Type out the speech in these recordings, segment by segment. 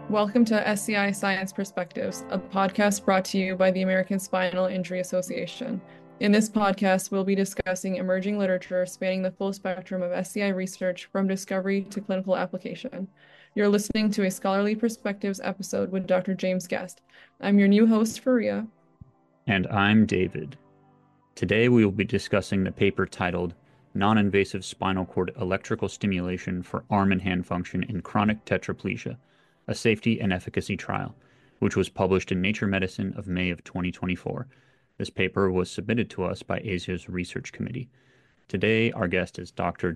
Welcome to SCI Science Perspectives, a podcast brought to you by the American Spinal Injury Association. In this podcast, we'll be discussing emerging literature spanning the full spectrum of SCI research from discovery to clinical application. You're listening to a Scholarly Perspectives episode with Dr. James Guest. I'm your new host, Faria. And I'm David. Today we will be discussing the paper titled Non-Invasive Spinal Cord Electrical Stimulation for Arm and Hand Function in Chronic Tetraplegia, a Safety and Efficacy Trial, which was published in Nature Medicine of May of 2024. This paper was submitted to us by ASIA's Research Committee. Today, our guest is Dr.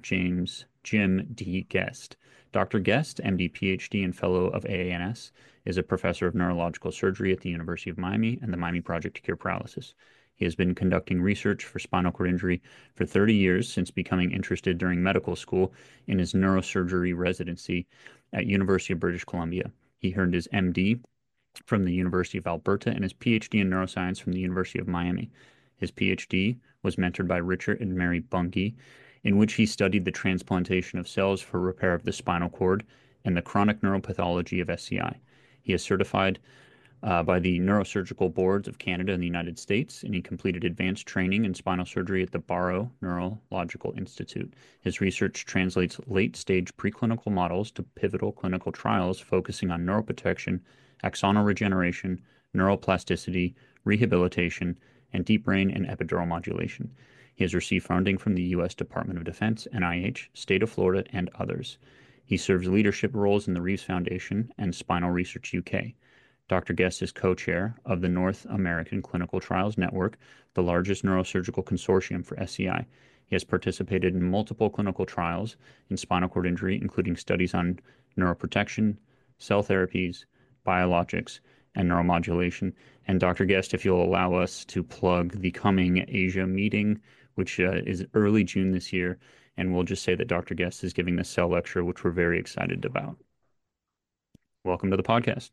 Jim D. Guest. Dr. Guest, MD, PhD, and Fellow of AANS, is a professor of neurological surgery at the University of Miami and the Miami Project to Cure Paralysis. He has been conducting research for spinal cord injury for 30 years since becoming interested during medical school in his neurosurgery residency at University of British Columbia. He earned his MD from the University of Alberta and his PhD in neuroscience from the University of Miami. His PhD was mentored by Richard and Mary Bunge, in which he studied the transplantation of cells for repair of the spinal cord and the chronic neuropathology of SCI. He is certified by the Neurosurgical Boards of Canada and the United States, and he completed advanced training in spinal surgery at the Barrow Neurological Institute. His research translates late-stage preclinical models to pivotal clinical trials focusing on neuroprotection, axonal regeneration, neuroplasticity, rehabilitation, and deep brain and epidural modulation. He has received funding from the U.S. Department of Defense, NIH, State of Florida, and others. He serves leadership roles in the Reeves Foundation and Spinal Research UK. Dr. Guest is co-chair of the North American Clinical Trials Network, the largest neurosurgical consortium for SCI. He has participated in multiple clinical trials in spinal cord injury, including studies on neuroprotection, cell therapies, biologics, and neuromodulation. And Dr. Guest, if you'll allow us to plug the coming Asia meeting, which is early June this year, and we'll just say that Dr. Guest is giving the cell lecture, which we're very excited about. Welcome to the podcast.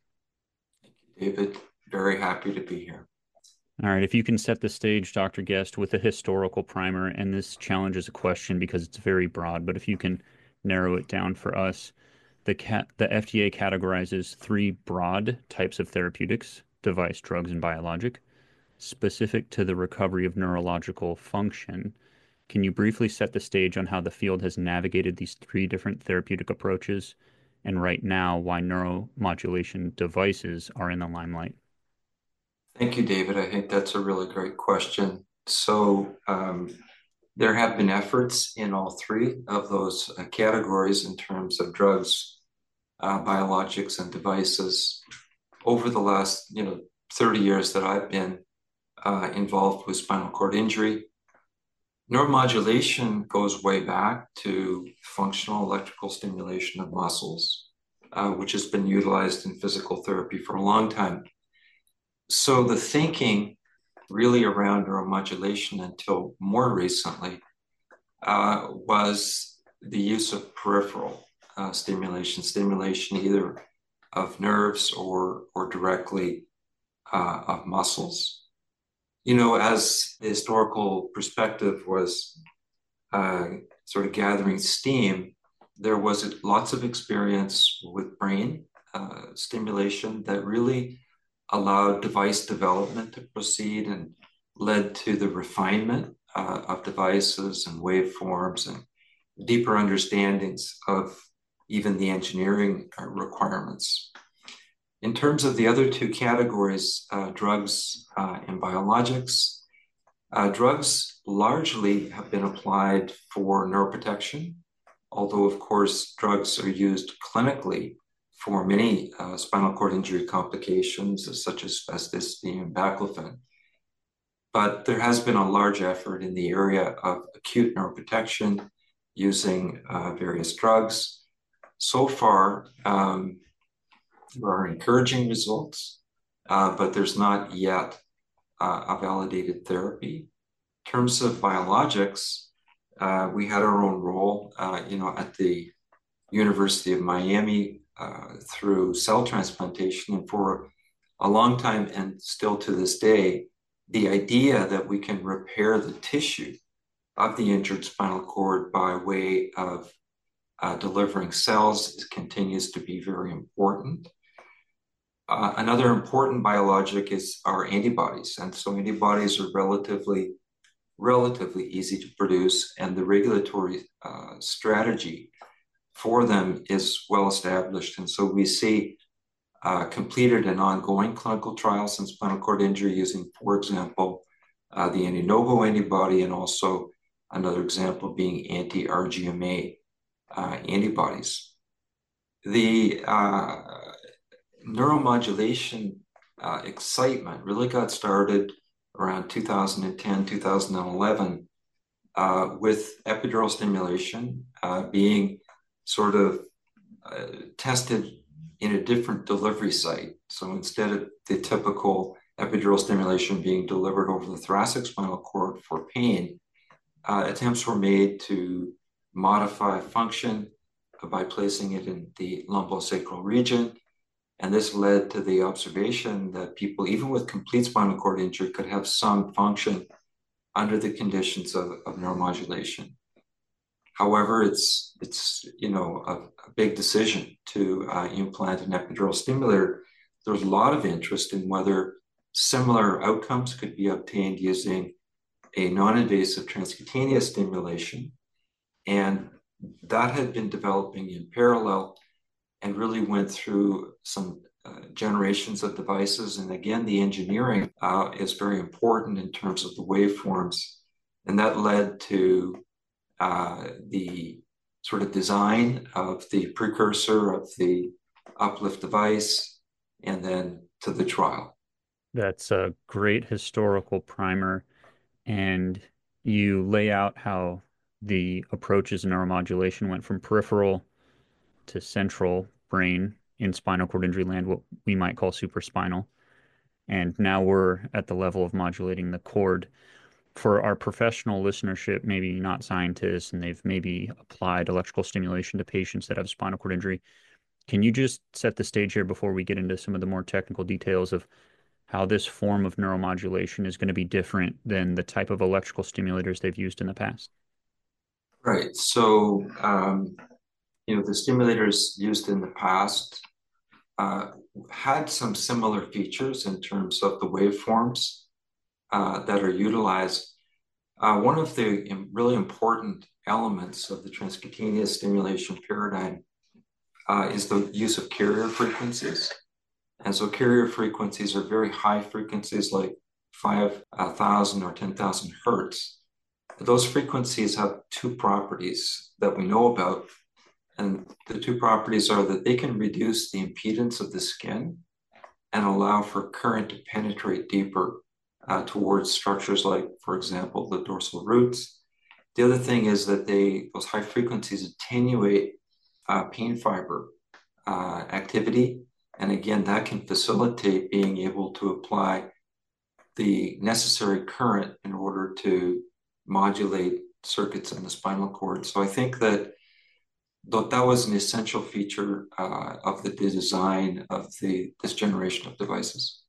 David, very happy to be here. All right, if you can set the stage, Dr. Guest, with a historical primer, and this challenges a question because it's very broad, but if you can narrow it down for us, the FDA categorizes three broad types of therapeutics: device, drugs, and biologic, specific to the recovery of neurological function. Can you briefly set the stage on how the field has navigated these three different therapeutic approaches, and right now why neuromodulation devices are in the limelight? Thank you, David. I think that's a really great question. There have been efforts in all three of those categories in terms of drugs, biologics, and devices over the last 30 years that I've been involved with spinal cord injury. Neuromodulation goes way back to functional electrical stimulation of muscles, which has been utilized in physical therapy for a long time. So the thinking really around neuromodulation until more recently was the use of peripheral stimulation either of nerves or directly of muscles. As the historical perspective was sort of gathering steam, there was lots of experience with brain stimulation that really allowed device development to proceed and led to the refinement of devices and waveforms and deeper understandings of even the engineering requirements. In terms of the other two categories, drugs and biologics, drugs largely have been applied for neuroprotection, although of course drugs are used clinically for many spinal cord injury complications such as spasticity and baclofen. But there has been a large effort in the area of acute neuroprotection using various drugs. So far, there are encouraging results, but there's not yet a validated therapy. In terms of biologics, we had our own role, at the University of Miami through cell transplantation, and for a long time, and still to this day, the idea that we can repair the tissue of the injured spinal cord by way of delivering cells continues to be very important. Another important biologic are antibodies. And so antibodies are relatively easy to produce, and the regulatory strategy for them is well established. And so we see completed and ongoing clinical trials in spinal cord injury using, for example, the anti-novo antibody, and also another example being anti-RGMA antibodies. The neuromodulation excitement really got started around 2010, 2011, with epidural stimulation being sort of tested in a different delivery site. So instead of the typical epidural stimulation being delivered over the thoracic spinal cord for pain, attempts were made to modify function by placing it in the lumbosacral region. And this led to the observation that people, even with complete spinal cord injury, could have some function under the conditions of neuromodulation. However, it's a big decision to implant an epidural stimulator. There's a lot of interest in whether similar outcomes could be obtained using a non-invasive transcutaneous stimulation. And that had been developing in parallel and really went through some generations of devices. And again, the engineering is very important in terms of the waveforms. And that led to the sort of design of the precursor of the Uplift device, and then to the trial. That's a great historical primer. And you lay out how the approaches in neuromodulation went from peripheral to central brain in spinal cord injury land, what we might call supraspinal. And now we're at the level of modulating the cord. For our professional listenership, maybe not scientists, and they've maybe applied electrical stimulation to patients that have spinal cord injury, can you just set the stage here before we get into some of the more technical details of how this form of neuromodulation is going to be different than the type of electrical stimulators they've used in the past? Right. So, the stimulators used in the past had some similar features in terms of the waveforms that are utilized. One of the really important elements of the transcutaneous stimulation paradigm is the use of carrier frequencies. And so carrier frequencies are very high frequencies, like 5,000 or 10,000 hertz. Those frequencies have two properties that we know about. And the two properties are that they can reduce the impedance of the skin and allow for current to penetrate deeper towards structures like, for example, the dorsal roots. The other thing is that those high frequencies attenuate pain fiber activity. And again, that can facilitate being able to apply the necessary current in order to modulate circuits in the spinal cord. So I think that was an essential feature of the design of this generation of devices.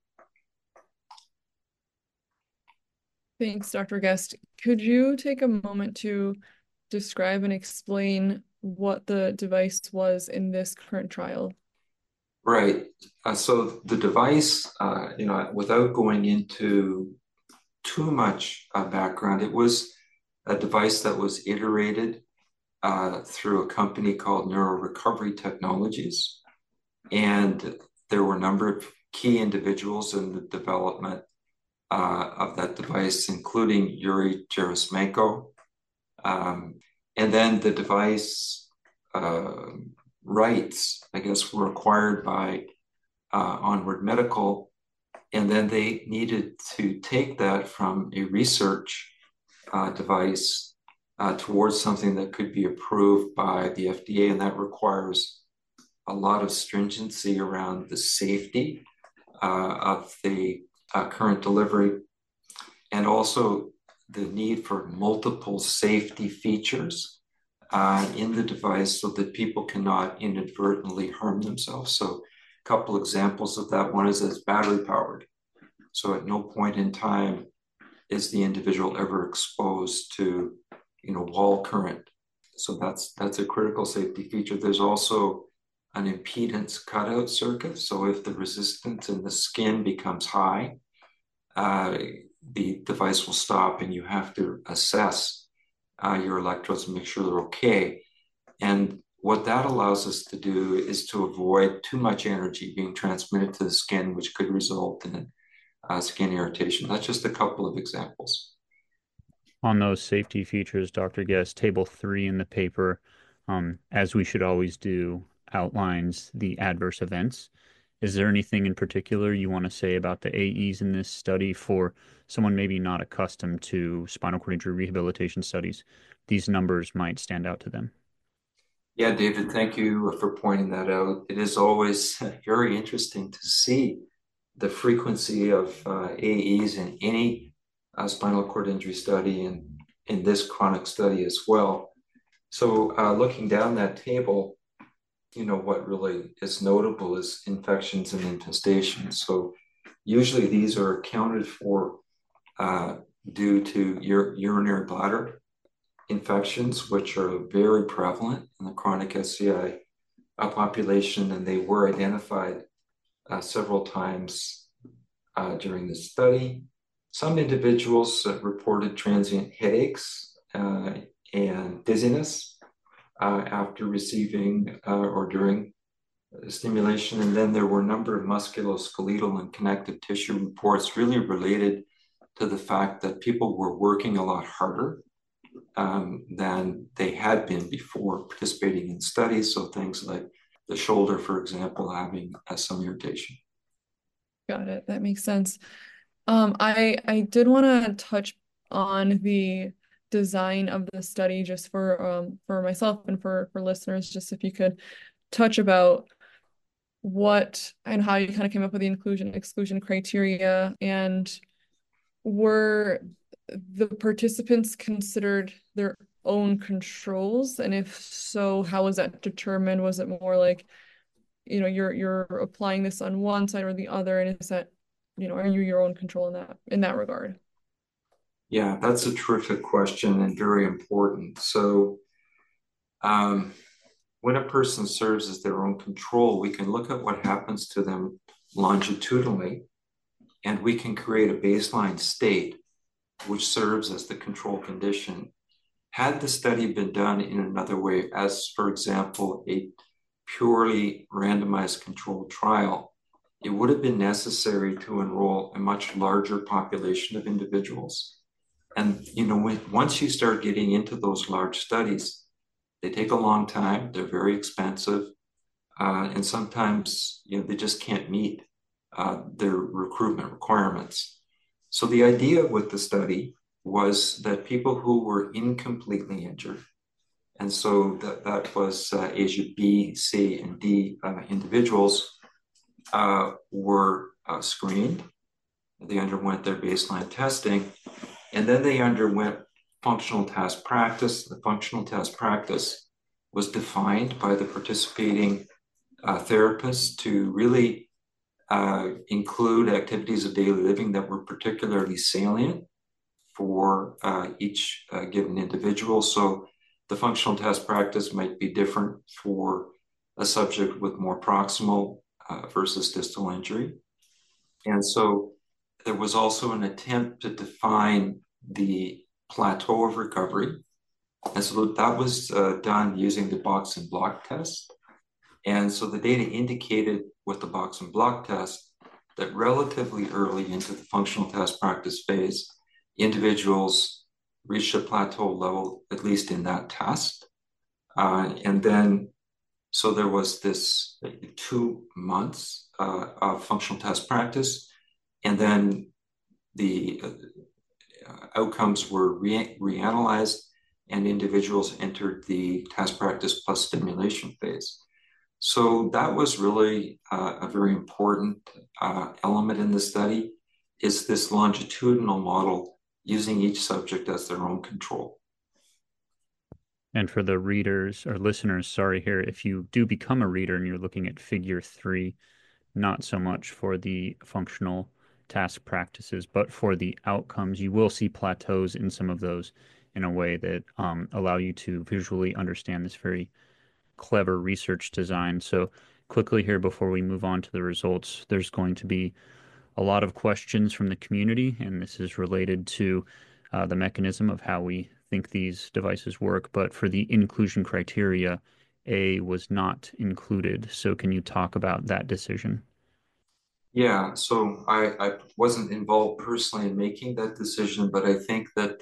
Thanks, Dr. Guest. Could you take a moment to describe and explain what the device was in this current trial? Right. So the device, without going into too much background, it was a device that was iterated through a company called Neuro Recovery Technologies. And there were a number of key individuals in the development of that device, including Yuri Gerasimenko. And then the device rights, I guess, were acquired by Onward Medical. And then they needed to take that from a research device towards something that could be approved by the FDA. And that requires a lot of stringency around the safety of the current delivery, and also the need for multiple safety features in the device so that people cannot inadvertently harm themselves. So a couple examples of that: one is it's battery powered. So at no point in time is the individual ever exposed to, wall current. So that's a critical safety feature. There's also an impedance cutout circuit. So if the resistance in the skin becomes high, the device will stop and you have to assess your electrodes and make sure they're okay. And what that allows us to do is to avoid too much energy being transmitted to the skin, which could result in skin irritation. That's just a couple of examples. On those safety features, Dr. Guest, table 3 in the paper, as we should always do, outlines the adverse events. Is there anything in particular you want to say about the AEs in this study for someone maybe not accustomed to spinal cord injury rehabilitation studies? These numbers might stand out to them. Yeah, David, thank you for pointing that out. It is always very interesting to see the frequency of AEs in any spinal cord injury study and in this chronic study as well. So looking down that table, what really is notable is infections and infestations. So usually these are accounted for due to urinary bladder infections, which are very prevalent in the chronic SCI population, and they were identified several times during the study. Some individuals reported transient headaches and dizziness after receiving or during stimulation. And then there were a number of musculoskeletal and connective tissue reports really related to the fact that people were working a lot harder than they had been before participating in studies. So things like the shoulder, for example, having some irritation. Got it. That makes sense. I did want to touch on the design of the study just for myself and for listeners, just if you could touch about what and how you kind of came up with the inclusion exclusion criteria, and were the participants considered their own controls, and if so, how was that determined? Was it more like, you're applying this on one side or the other, and is that, are you your own control in that regard? Yeah, that's a terrific question and very important. So, um, when a person serves as their own control, we can look at what happens to them longitudinally, and we can create a baseline state which serves as the control condition. Had the study been done in another way, as for example, a purely randomized controlled trial, it would have been necessary to enroll a much larger population of individuals. And once you start getting into those large studies, they take a long time. They're very expensive, and sometimes they just can't meet their recruitment requirements. So the idea with the study was that people who were incompletely injured, and so that was Asia B, C, and D individuals, were screened. They underwent their baseline testing, and then they underwent functional task practice. The functional task practice was defined by the participating therapists to really include activities of daily living that were particularly salient for each given individual. So the functional task practice might be different for a subject with more proximal versus distal injury. And so there was also an attempt to define the plateau of recovery. And so that was done using the box and block test. And so the data indicated with the box and block test that relatively early into the functional task practice phase, individuals reached a plateau level, at least in that test. And then, so there was this 2 months of functional task practice, and then the outcomes were reanalyzed, and individuals entered the task practice plus stimulation phase. So that was really a very important element in the study, is this longitudinal model using each subject as their own control. And for the readers or listeners, sorry here, if you do become a reader and you're looking at figure 3, not so much for the functional task practices, but for the outcomes, you will see plateaus in some of those in a way that allow you to visually understand this very clever research design. So quickly here before we move on to the results, there's going to be a lot of questions from the community, and this is related to the mechanism of how we think these devices work. But for the inclusion criteria, A was not included. So can you talk about that decision? Yeah, so I wasn't involved personally in making that decision, but I think that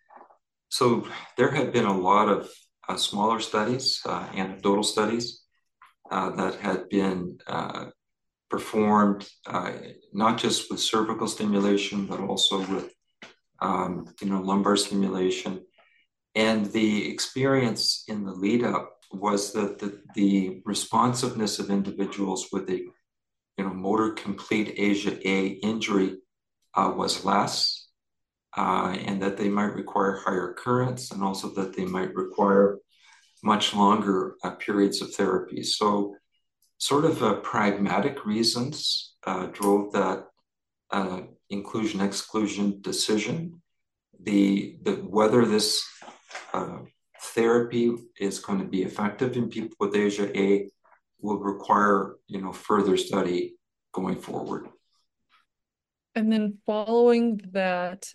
so there had been a lot of smaller studies, anecdotal studies, that had been performed not just with cervical stimulation, but also with lumbar stimulation. And the experience in the lead up was that the responsiveness of individuals with a motor complete ASIA A injury was less, and that they might require higher currents, and also that they might require much longer periods of therapy. So, sort of pragmatic reasons drove that inclusion exclusion decision. The whether this therapy is going to be effective in people with ASIA A will require further study going forward. And then following that,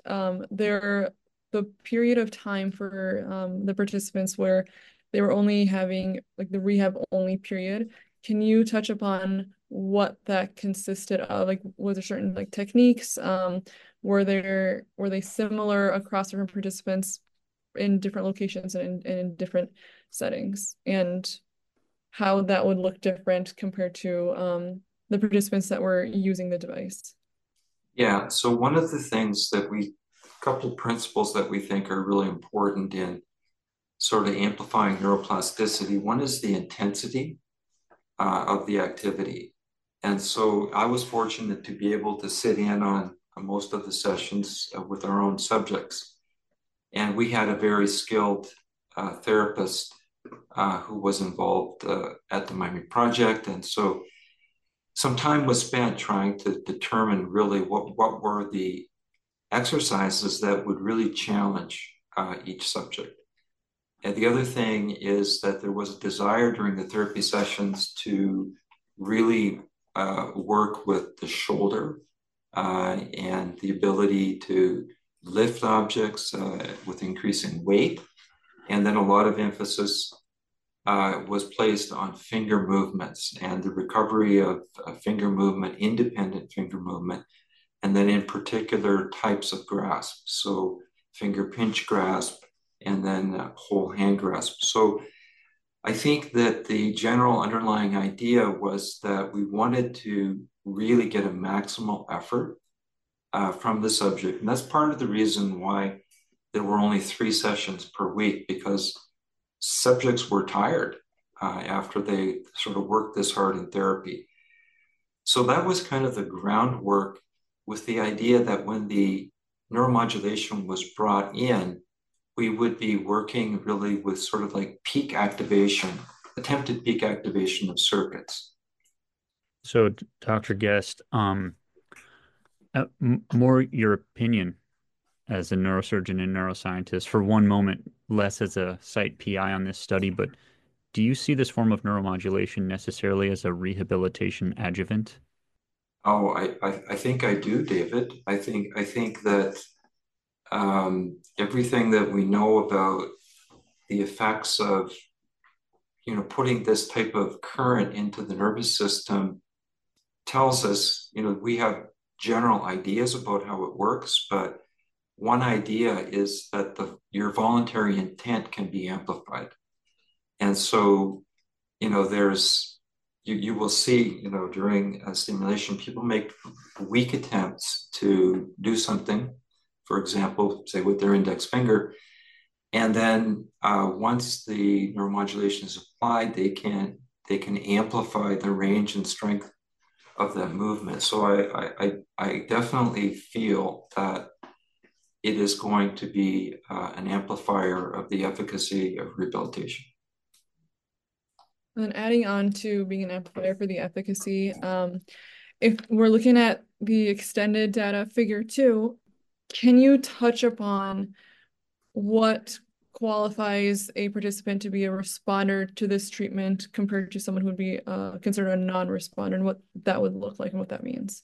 the period of time for the participants where they were only having like the rehab only period. Can you touch upon what that consisted of? Like, was there certain like techniques? Were they similar across different participants in different locations and in different settings? And how that would look different compared to the participants that were using the device? Yeah, so one of the things couple principles that we think are really important in sort of amplifying neuroplasticity. One is the intensity of the activity. And so I was fortunate to be able to sit in on most of the sessions with our own subjects. And we had a very skilled therapist who was involved at the Miami Project. And so some time was spent trying to determine really what were the exercises that would really challenge each subject. And the other thing is that there was a desire during the therapy sessions to really work with the shoulder and the ability to lift objects with increasing weight. And then a lot of emphasis was placed on finger movements and the recovery of finger movement, independent finger movement, and then in particular types of grasp. So finger pinch grasp and then whole hand grasp. So I think that the general underlying idea was that we wanted to really get a maximal effort from the subject. And that's part of the reason why there were only 3 sessions per week, because subjects were tired after they sort of worked this hard in therapy. So that was kind of the groundwork, with the idea that when the neuromodulation was brought in, we would be working really with sort of like peak activation, attempted peak activation of circuits. So, Dr. Guest, more your opinion as a neurosurgeon and neuroscientist for one moment, less as a site PI on this study, but do you see this form of neuromodulation necessarily as a rehabilitation adjuvant? Oh, I think I do, David. I think that everything that we know about the effects of putting this type of current into the nervous system tells us we have general ideas about how it works, but one idea is that your voluntary intent can be amplified. And so there's you will see during stimulation, people make weak attempts to do something, for example, say with their index finger, and then once the neuromodulation is applied, they can amplify the range and strength of that movement. So I definitely feel that it is going to be an amplifier of the efficacy of rehabilitation. And then adding on to being an amplifier for the efficacy, if we're looking at the extended data figure 2, can you touch upon what qualifies a participant to be a responder to this treatment compared to someone who would be considered a non-responder, and what that would look like and what that means.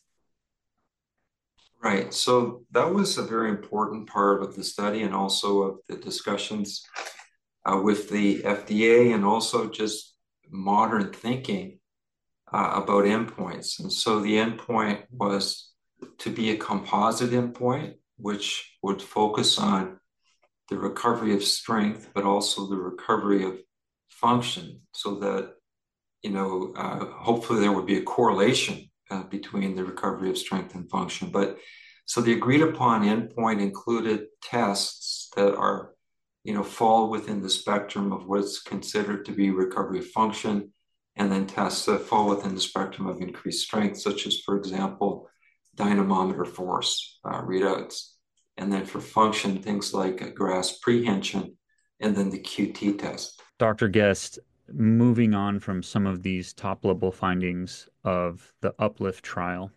Right. So that was a very important part of the study and also of the discussions with the FDA and also just modern thinking about endpoints. And so the endpoint was to be a composite endpoint, which would focus on the recovery of strength, but also the recovery of function, so that, hopefully there would be a correlation between the recovery of strength and function. But so the agreed upon endpoint included tests that are, fall within the spectrum of what's considered to be recovery of function, and then tests that fall within the spectrum of increased strength, such as, for example, dynamometer force readouts. And then for function, things like a grasp prehension, and then the QT test. Dr. Guest, moving on from some of these top-level findings of the UPLIFT trial,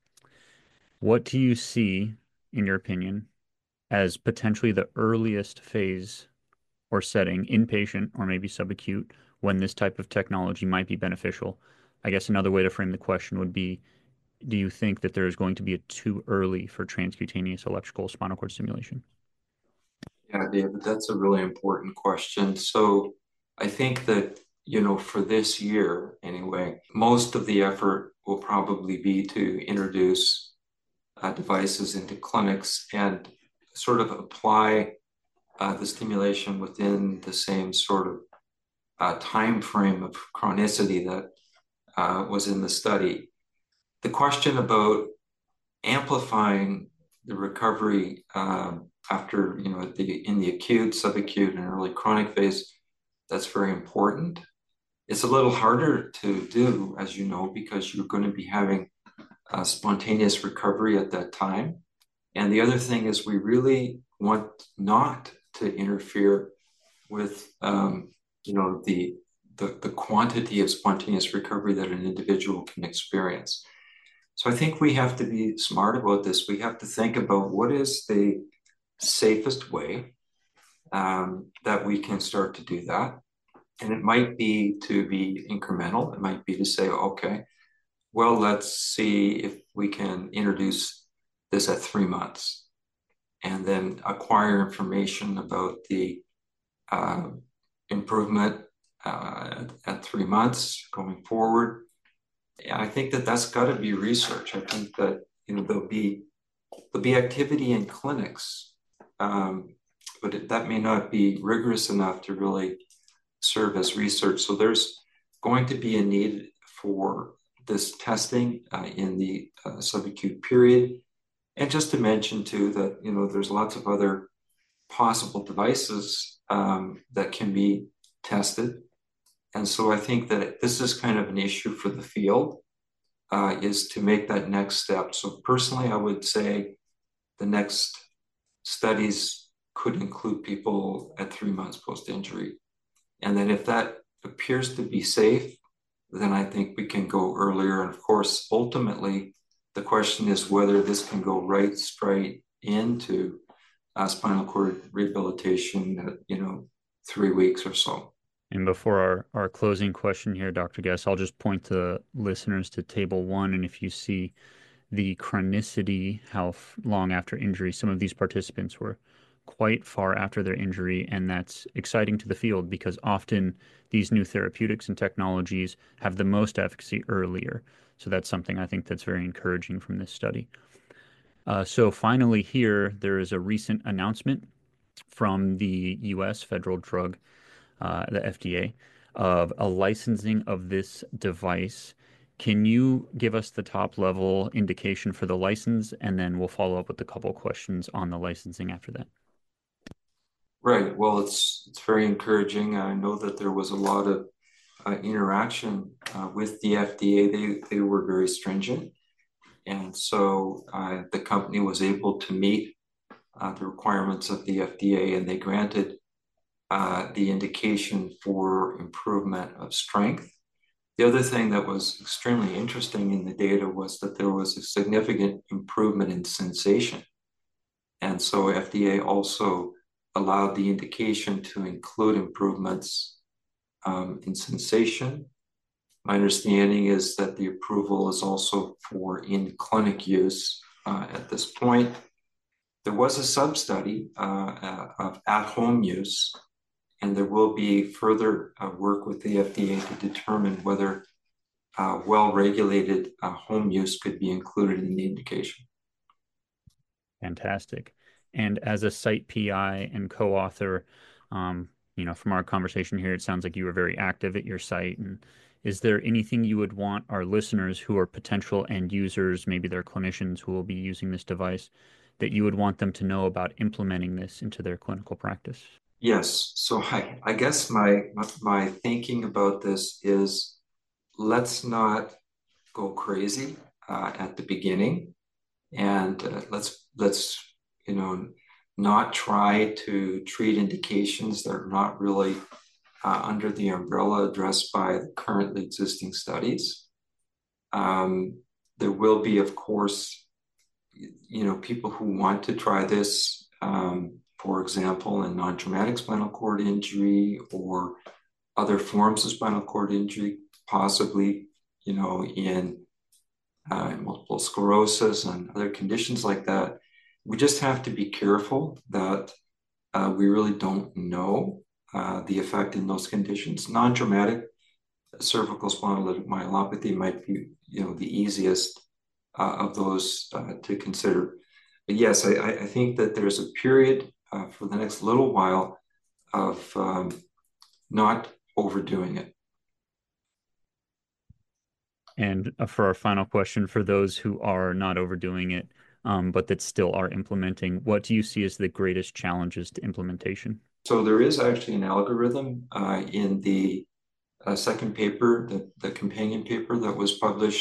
what do you see, in your opinion, as potentially the earliest phase or setting, inpatient or maybe subacute, when this type of technology might be beneficial? I guess another way to frame the question would be, do you think that there is going to be a too early for transcutaneous electrical spinal cord stimulation? Yeah, David, that's a really important question. So I think that, for this year anyway, most of the effort will probably be to introduce devices into clinics and sort of apply the stimulation within the same sort of time frame of chronicity that was in the study. The question about amplifying the recovery after, in the acute, subacute, and early chronic phase, that's very important. It's a little harder to do, as you know, because you're going to be having spontaneous recovery at that time. And the other thing is we really want not to interfere with, the quantity of spontaneous recovery that an individual can experience. So I think we have to be smart about this. We have to think about what is the safest way that we can start to do that. And it might be to be incremental. It might be to say, okay, well, let's see if we can introduce this at 3 months and then acquire information about the improvement at 3 months going forward. And I think that that's got to be research. I think that, there'll be activity in clinics, but that may not be rigorous enough to really serve as research. So there's going to be a need for this testing in the subacute period. And just to mention too that, there's lots of other possible devices that can be tested. And so I think that this is kind of an issue for the field, is to make that next step. So personally, I would say the next studies could include people at 3 months post-injury. And then if that appears to be safe, then I think we can go earlier. And of course, ultimately, the question is whether this can go right straight into spinal cord rehabilitation at, 3 weeks or so. And before our closing question here, Dr. Guest, I'll just point the listeners to Table 1. And if you see the chronicity, how long after injury, some of these participants were quite far after their injury. And that's exciting to the field because often these new therapeutics and technologies have the most efficacy earlier. So that's something I think that's very encouraging from this study. So finally here, there is a recent announcement from the U.S. Federal Drug, the FDA, of a licensing of this device. Can you give us the top level indication for the license, and then we'll follow up with a couple questions on the licensing after that? Right. Well, it's very encouraging. I know that there was a lot of interaction with the FDA. They were very stringent, and so the company was able to meet the requirements of the FDA, and they granted the indication for improvement of strength. The other thing that was extremely interesting in the data was that there was a significant improvement in sensation. And so FDA also allowed the indication to include improvements in sensation. My understanding is that the approval is also for in-clinic use at this point. There was a sub-study of at-home use, and there will be further work with the FDA to determine whether well-regulated home use could be included in the indication. Fantastic. And as a site PI and co-author, from our conversation here, it sounds like you were very active at your site. And is there anything you would want our listeners who are potential end users, maybe they're clinicians who will be using this device, that you would want them to know about implementing this into their clinical practice? Yes. So I guess my thinking about this is, let's not go crazy at the beginning, and let's not try to treat indications that are not really under the umbrella addressed by the currently existing studies. There will be, of course, people who want to try this, for example, in non-traumatic spinal cord injury or other forms of spinal cord injury, possibly, in multiple sclerosis and other conditions like that. We just have to be careful that we really don't know the effect in those conditions. Non-traumatic cervical spondylolytic myelopathy might be, the easiest of those to consider. But yes, I think that there's a period for the next little while of not overdoing it. And for our final question, for those who are not overdoing it, but that still are implementing, what do you see as the greatest challenges to implementation? So there is actually an algorithm in the second paper, the companion paper that was published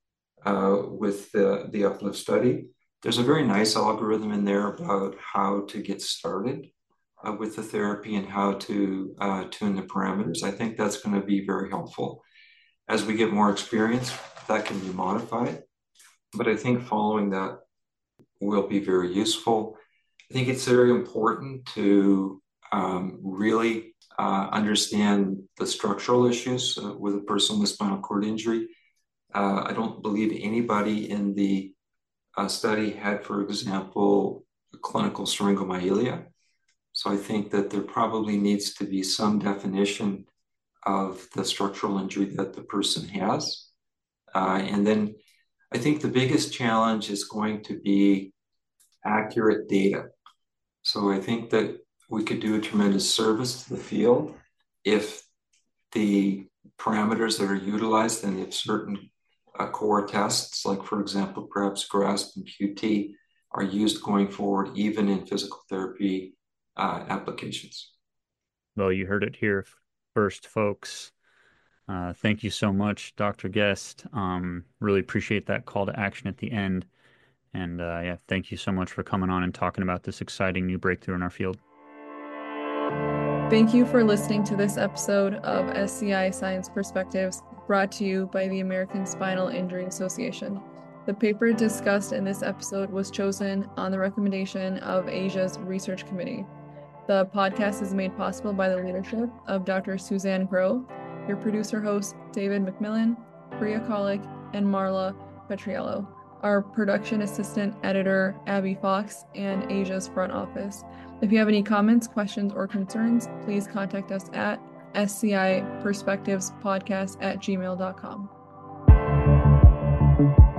with the Uplift study. There's a very nice algorithm in there about how to get started with the therapy and how to tune the parameters. I think that's going to be very helpful. As we get more experience, that can be modified, but I think following that will be very useful. I think it's very important to really understand the structural issues with a person with spinal cord injury. I don't believe anybody in the study had, for example, clinical syringomyelia. So I think that there probably needs to be some definition of the structural injury that the person has. And then I think the biggest challenge is going to be accurate data. So I think that we could do a tremendous service to the field if the parameters that are utilized and if certain core tests, like for example, perhaps GRASP and QT, are used going forward, even in physical therapy applications. Well, you heard it here first, folks. Thank you so much, Dr. Guest. Really appreciate that call to action at the end. And yeah, thank you so much for coming on and talking about this exciting new breakthrough in our field. Thank you for listening to this episode of SCI Science Perspectives, brought to you by the American Spinal Injury Association. The paper discussed in this episode was chosen on the recommendation of Asia's Research Committee. The podcast is made possible by the leadership of Dr. Suzanne Groh, your producer-host David McMillan, Priya Kalik, and Marla Petriello, our production assistant editor Abby Fox, and Asia's front office. If you have any comments, questions, or concerns, please contact us at sciperspectivespodcast@gmail.com.